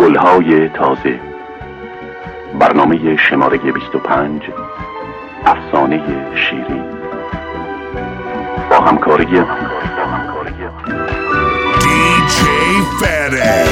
گلهای تازه، برنامه شماره 25، افسانه شیرین، با همکاری دیجی فره.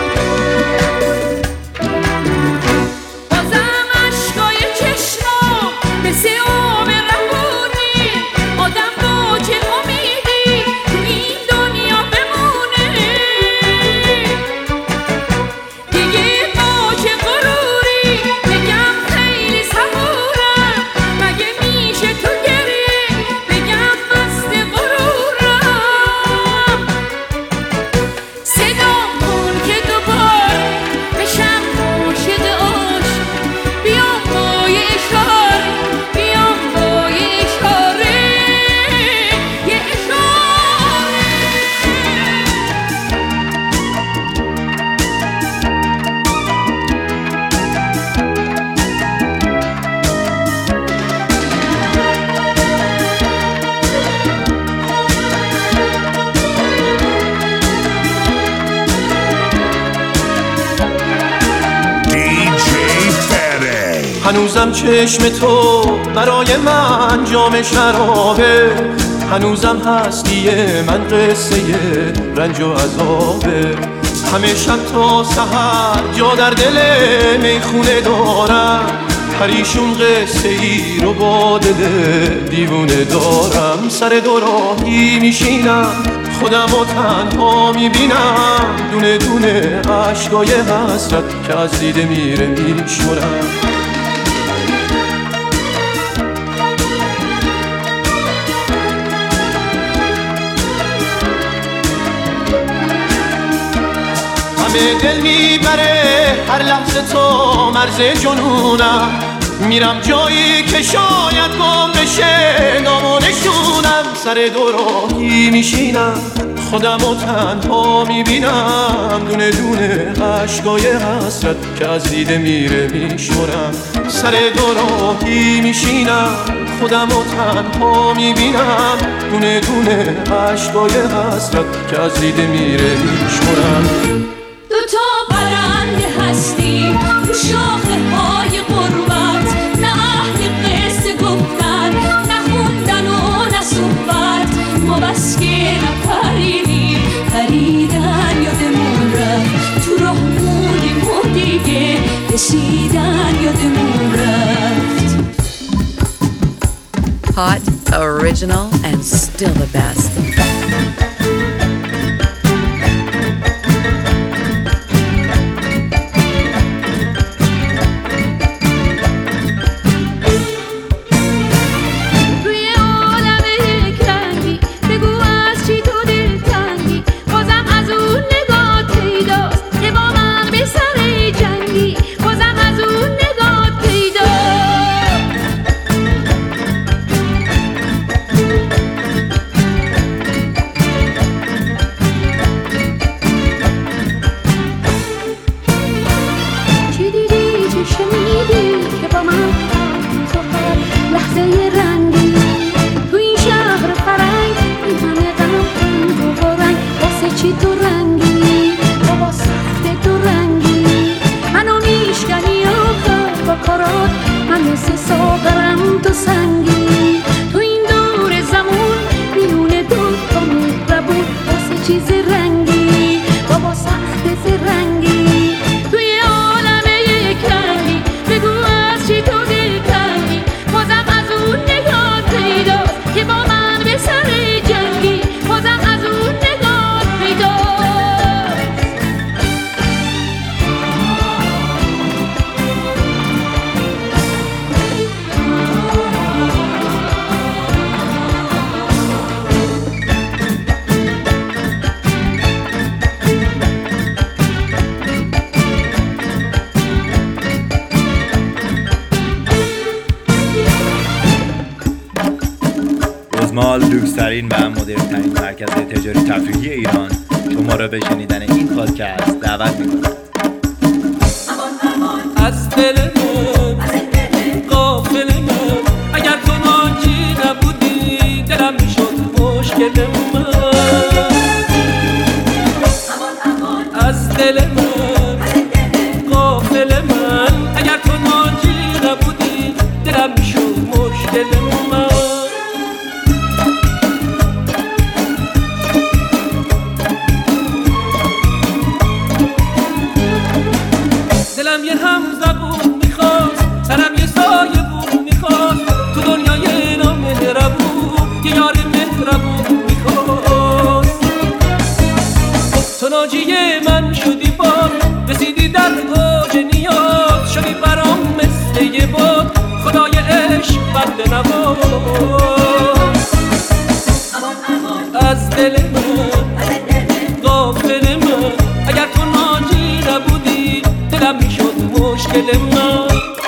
هنوزم چشم تو برای من جام شرابه، هنوزم هستی من قصه رنج و عذابه. همه شب تا سحر جا در دل میخونه دارم، پریشون قصه ای رو با دل دیوونه دارم. سر دوراهی میشینم خودم و تنها میبینم، دونه دونه عشقای حسرت که از دیده میره میشورم. همه دل میبره هر لحظه تو مرز جنونم، میرم جایی که شاید گم بشه نام و نشونم. سر دوراهی میشینم خودم و تنها میبینم، دونه دونه عشقای حسرت که از دیده میره میشورم. سر دوراهی میشینم خودم و تنها میبینم، دونه دونه عشقای حسرت که از دیده میره میشورم. دوتا پرنده هستیم رو شاخه های غربت، نه اهل قصه گفتن نه خوندن و نه صحبت. ما بس که نپریدیم پریدن یادمون رفت، تو راه بودیم و دیگه رسیدن یادمون رفت. Hot, original, and still the best. مال لوکس‌ترین و مدرن‌ترین مرکز تجاری تفریحی ایران شما را به شنیدن این پادکست دعوت می‌کند. از دل من غافل من، اگر تو ناجی نبودی دلم میشد مشکل من. از دل من بند نواز از دل من غافل من اگر تو ناجی نبودی دلم میشد مشکل من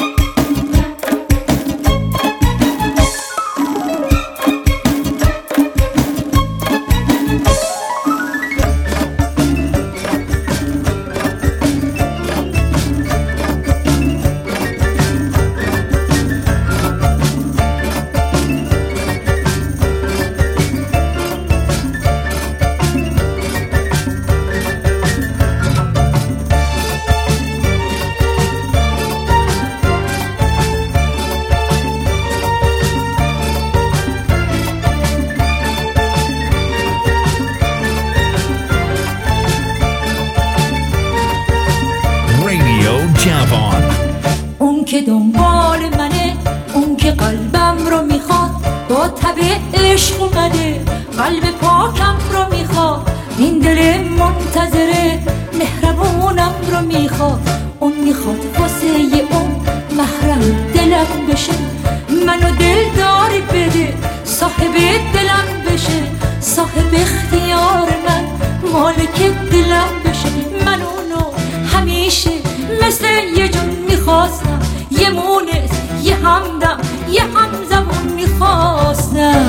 اون که دنبال منه، اون که قلبم رو میخواد، با تب عشق اومده قلب پاکم رو میخواد، این دل منتظره مهربونم رو میخواد، اون میخواد واسه اون محرم دلم بشه، منو دلداری بده صاحب دلم بشه، صاحب اختیار من مالک دلم بشه، من اونو همیشه مثل یه جون میخواستم، یه مونس یه همدم یه همزمون میخواستم.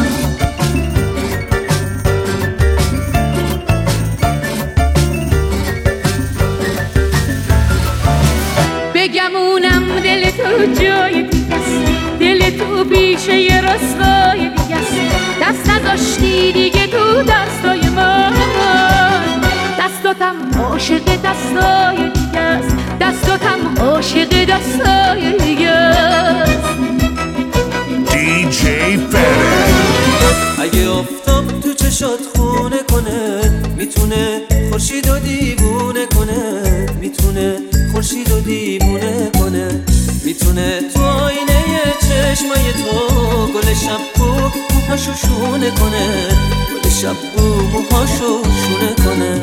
بگمونم دل تو جای دیگست، دل تو بیشه یه رسوای دیگست، دست نذاشتی دیگه تو دستای من، دستاتم عاشق دستای دیگست، دستاتم عاشق دستای دیگست. DJ FedEx. اگه آفتاب تو چشات خونه کنه میتونه خورشید و دیوونه کنه، میتونه خورشید و دیوونه کنه، میتونه تو آینه چشمای تو گل شبو موهاشو شونه کنه، گل شبو موهاشو شونه کنه.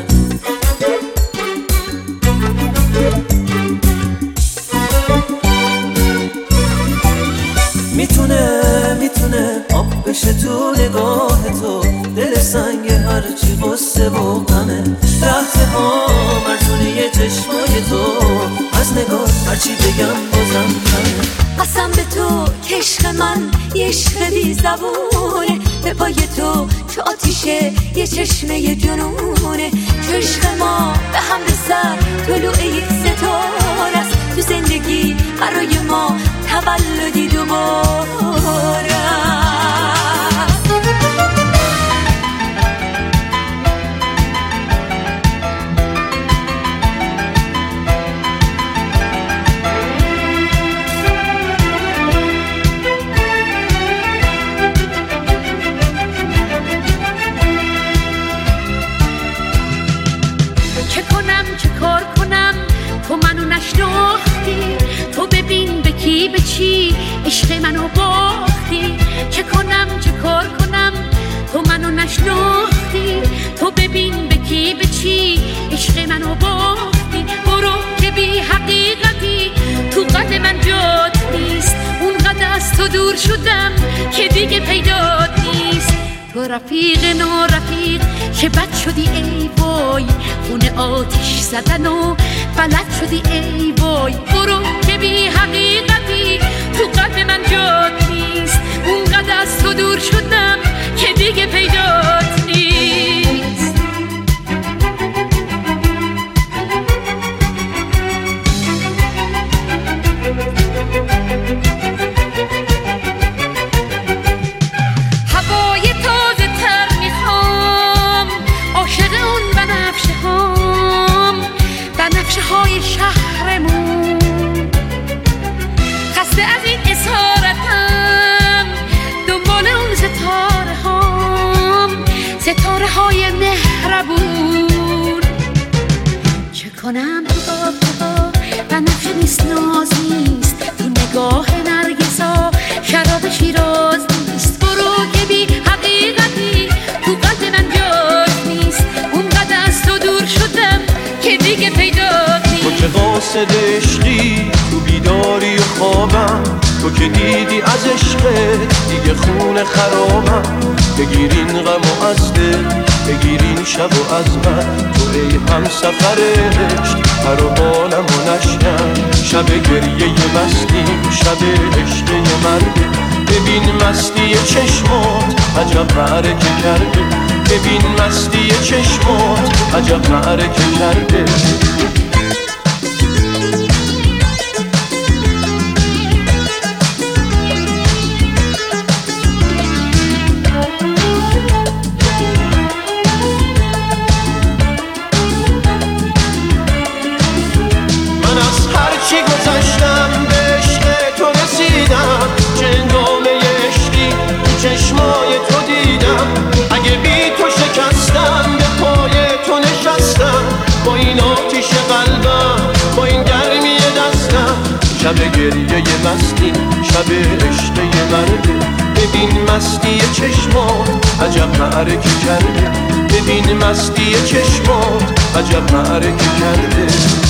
میتونه آب بشه تو نگاه تو، دل سنگ هرچی غصه و غمه، رفته ها مرزونه چشمای تو، از نگاه هرچی بگم بازم کمه. قسم به تو که عشق من یه عشق بی زبونه، به پای تو چه آتیشه یه چشمه جنونه، چه عشق ما به هم رسد طلوع یک ستاره است، تو زندگی برای ما تولدی دوباره. چه کنم چه کار کنم تو منو نشناختی، تو ببین به کی به چی عشق منو باختی، چه کنم چه کار کنم تو منو نشناختی، تو ببین به کی به چی عشق منو باختی، برو که بی حقیقتی تو قد من جات نیست، اونقدر از تو دور شدم که دیگه پیدات نیست، تو رفیق نارفیق که بد شدی ای وای، خونه آتیش زدن و بلد شدی ای وای، برو که بی حقیقتی تو قلب من جات نیست، اونقدر از تو دور شدم که دیگه پیدات نیست. هوای تازه تر میخوام، عاشق اون بنفشه هام، بنفشه های شهرمون، خسته از این اسارتم، دنبال اون ستاره هام، ستاره های مهربون، چه کنم تو آبها بنفشه نیست ناز نیست، تو نگاه نرگسا شراب شیراز نیست، برو که بی حقیقتی تو قلب من جات نیست، اونقدر از تو دور شدم که دیگه پیدات نیست. تو که قاصد عشقی تو بیداری و خوابم، تو که دیدی از عشقت دیگه خون خرابم. بگیرین غم و از دل بگیرین شب و از من، تو ای هم سفر عشق پر و بالم و نشکن. شب گریه مستیم شب عشق مرده، ببین مستی چشمات عجب معرکه کرده. ببین مستی چشمات عجب معرکه کرده. من از هرچی گذشتم به عشق تو رسیدم، چندامه عشقی چشمای تو دیدم. اگه بی تو شکستم به پای تو نشستم، با این آتیش قلبم با این گرمی دستم. شب گریه مستی شب عشق مرده، ببین مستی چشمات عجب معرکه کرده. ببین مستی چشمات عجب معرکه کرده.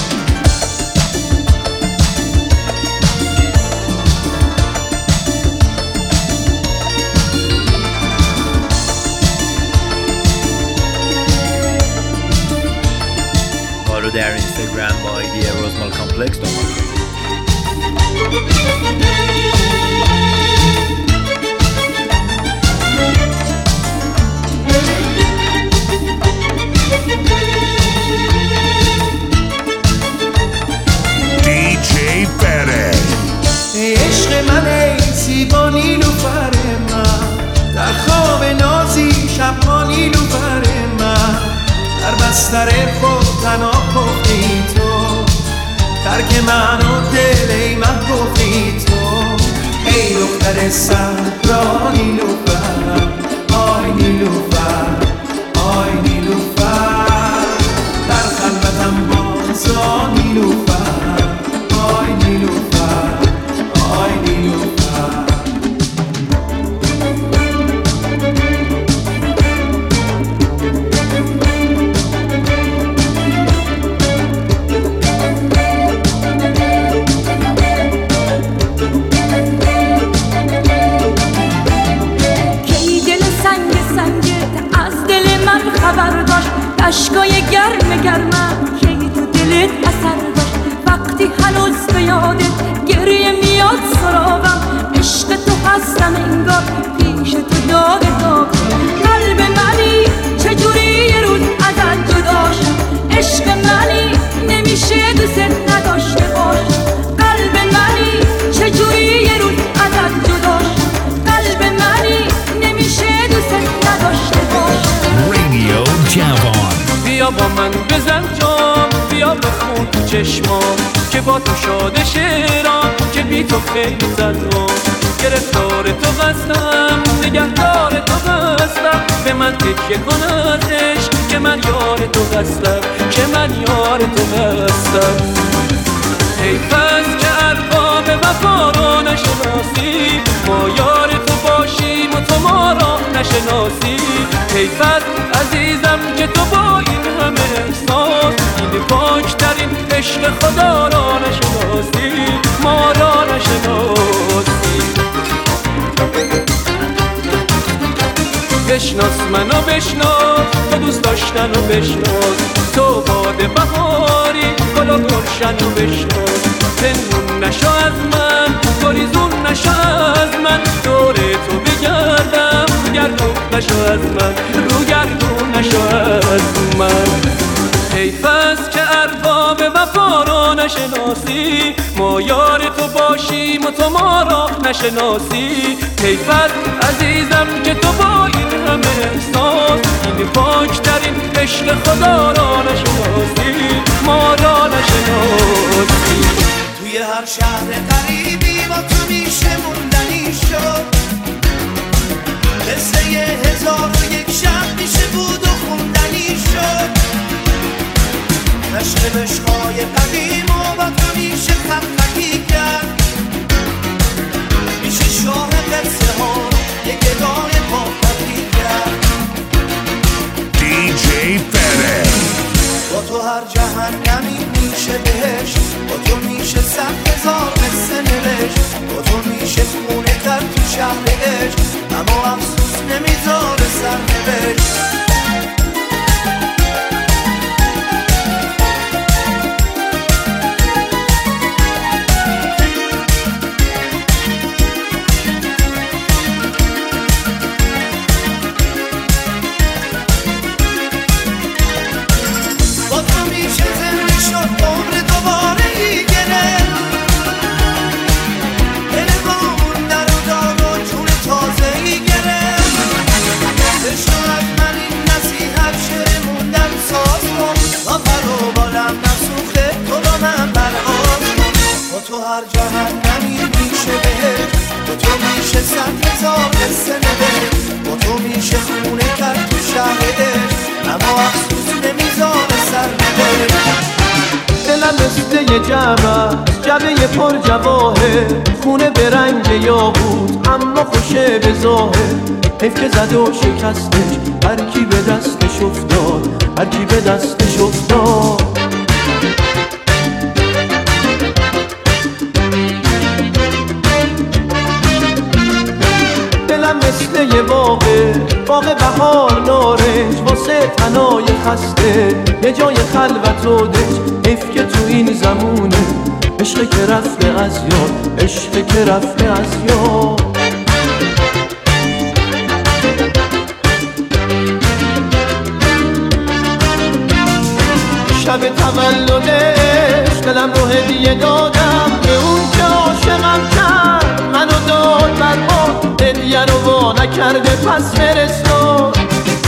رو در اینستاگرام با آیدی روزمال کامپلکس دنبال کنید. DJ Fede. عشق من ای زیبا نیلوفر من، در خواب نازی شب ما نیلوفر من. در بستر خود تنها پختی تو، ترک من و دل ای من گفتی تو. ای دختر صحرا نیلوفر، آی نیلوفر آی نیلوفر. در خلوتم بازا نیلوفر، آی نیلوفر آی نیلوفر. اشکای گرم گرمم که تو دلت اثر داشت، وقتی هنوز به یادت گریه میاد سراغم. عشق تو هستم انگار پیش تو داغ داغ. قلب منی چجوری یه روز ازت جدا شد، عشق منی نمیشه دوست نداشته باش. قلب منی چجوری یه روز ازت جدا شد، قلب منی نمیشه دوست نداشته باش. Radio Javon. بیا با من بزن جام، بیا بخون تو چشمام که با تو شاده شیرام، که بی تو خیلی زنم. گرفتار تو هستم نگهدار تو هستم، به من تکیه کن از عشق که من یار تو هستم، که من یار تو هستم. حیف است که ارباب وفا را نشناسی، ما یار تو باشیم و تو ما را نشناسی. حیف است عزیزم که تو با این همه احساس، این پاکترین عشق خدا را نشناسی، ما را نشناسی. بشناس منو بشناس، تو دوست داشتن و بشناس، تو باد بهاری گل و گلشن و بشناس. زندون نشو از من گریزون نشو از من، دور تو بگردم گردون نشو از من، رو گردون نشو از من. حیف است که ارباب وفا را نشناسی، ما یار تو باشیم و تو ما را نشناسی. حیف است عزیزم که تو با این همه احساس، این پاکترین عشق خدا را نشناسی، ما را نشناسی. توی هر شهر قریبی با تو میشه موندنی شد، قصه 1001 شب میشه بود و خوندنی شد. عشق عشقای قدیم و با تو میشه خطی کرد، میشه شاه قصه ها یک گدای پاپتی کرد. DJ Fede. با تو هر جهنمی میشه بهشت، با تو میشه 100,000 قصه نوشت، با تو میشه همیشه خونه کرد تو شهرش، اما افسوس نمیذاره سر بده. دلم مثل یه جبه پر جواهر، خونه به رنگ یاقوت اما خوشه به ظاهر. حیف که زد و شکستش، هر کی به دستش افتاد، هر کی به دستش افتاد. دلم مثل یه باغ بهار نارنج، واسه تنای خسته یه جای خلوت و دنج. حیف که تو این زمونه عشق که رفته از یاد، عشق که رفته از یاد. شب تولدش دلم رو هدیه دادم به اون که عاشقم کرد، منو داد برباد، هدیه رو وا نکرده. پس فرستاد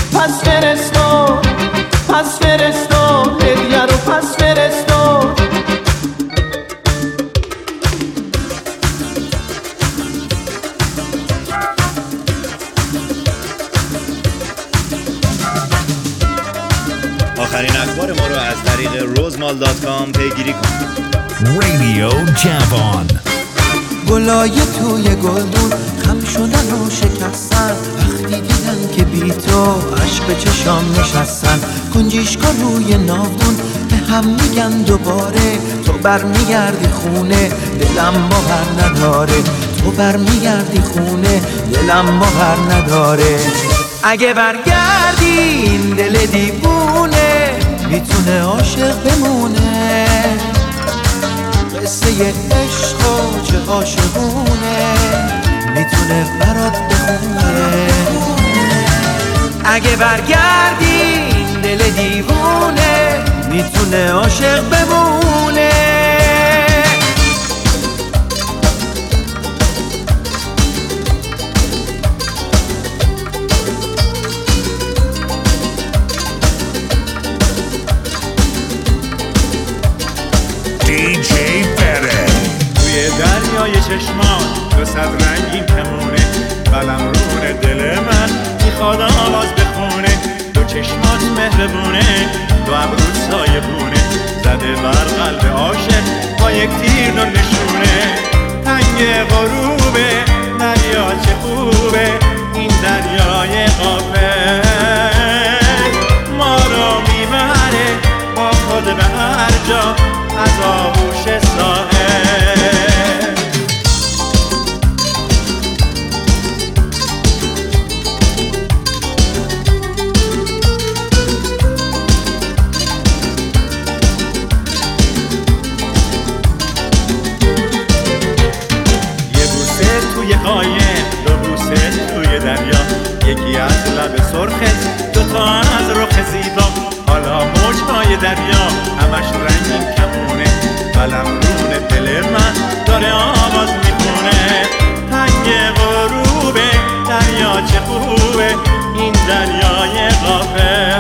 هدیه رو پس فرستاد. آخرین اخبار ما رو از طریق rozmal.com پیگیری کنید. رادیو جوان. گلای توی گلدون خم شدن و شکستن، وقتی دیدن که بی تو عشق چشام نشستن. کنجیشکا روی ناودون به هم میگن دوباره، تو برمیگردی خونه دلم باور نداره، تو برمیگردی خونه دلم باور نداره. اگه برگردی این دل دیوونه میتونه عاشق بمونه، قصه عشق و چه عاشقونه میتونه برات بخونه. اگه برگردی این دل دیوونه میتونه عاشق بمونه. DJ Fede. توی دریای چشمان 200 رنگین کمونه، قلمرون دل من میخواد آواز بخونه. دو چشمات مهربونه، دو ابروت سایبونه، زده بر قلب عاشق با یک تیر نور نشونه. تنگ غروبه دریا چه خوبه، این دریای غافل ما رو میبره با خود به هر جا از آغوش ساحل. یه بوسه توی قایم، دو بوسه توی دریا، یکی از لب سرخت، دوتا از رخ زیبا. حالا موجهای دریا همش رنگین کمونه، قلمرون دل من داره آواز میخونه. تنگ غروبه دریا چه خوبه، این دریای غافل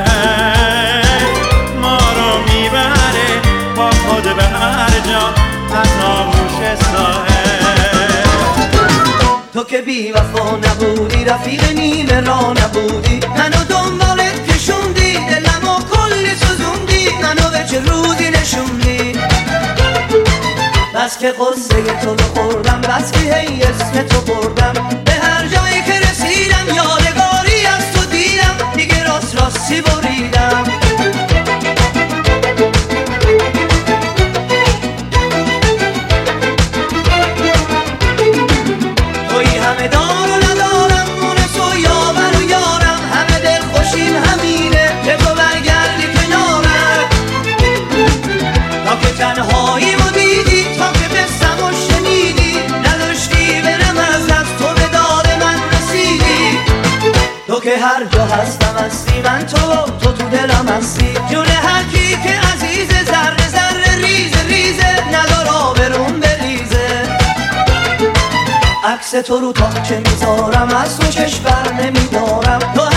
ما رو میبره با خود به هر جا از آغوش ساحل. تو که بی وفا نبودی، رفیق نیمه را نبودی، منو دنبالت کشوندی، دلمو کلی سوزوندی، منو به چه روزی نشوندی. بس که قصه تو رو خوردم، بس که هی اسم تو بردم، به هر جایی که رسیدم یادگاری از تو دیدم، دیگه راستی بریدم. توی همه دار و ندارم، مونس و یاور و یارم، همه دل خوشیم همینه که تو برگردی کنارم. تا که تنهایی و دیدی، تا که بستم و شنیدی، نداشتی برم از دست، تو به داد من رسیدی. تو که هر جا هستم هستی، من تو دلم هستی، جون هر کی که عزیزه، ذره ذره ریزه ریزه، ندار آبرون بریزه. عکس تو رو تا چه میذارم، از تو چشم بر نمیدارم، تو